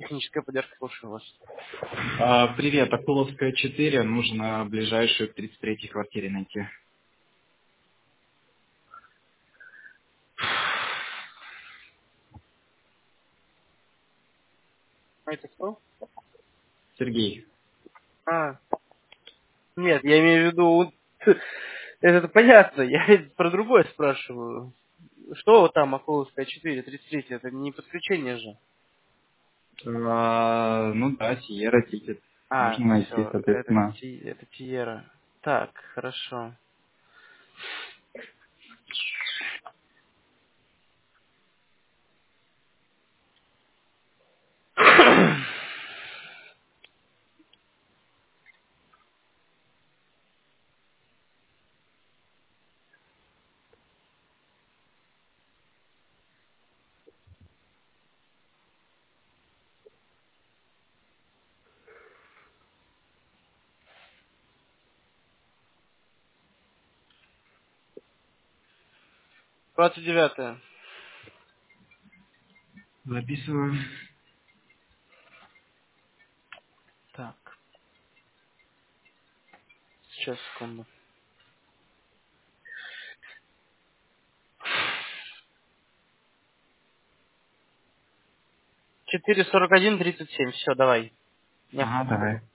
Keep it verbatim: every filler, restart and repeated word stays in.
Техническая поддержка, слушаю вас. А, Привет, Акуловская четыре, нужно ближайшую к тридцать третьей квартире найти. А это кто? Сергей. А, нет, я имею в виду... Это понятно, я ведь про другое спрашиваю. Что вот там, Акуловская четыре, тридцать три, это не подключение же. А, ну да, Сиера тикет. А, Нужно найти, все, это, соответственно. Ти- это Тиера. Так, хорошо. двадцать девятое. Записываю. Так, сейчас, секунду. четыре сорок один тридцать семь, все, давай. Ага, Необходимо. давай.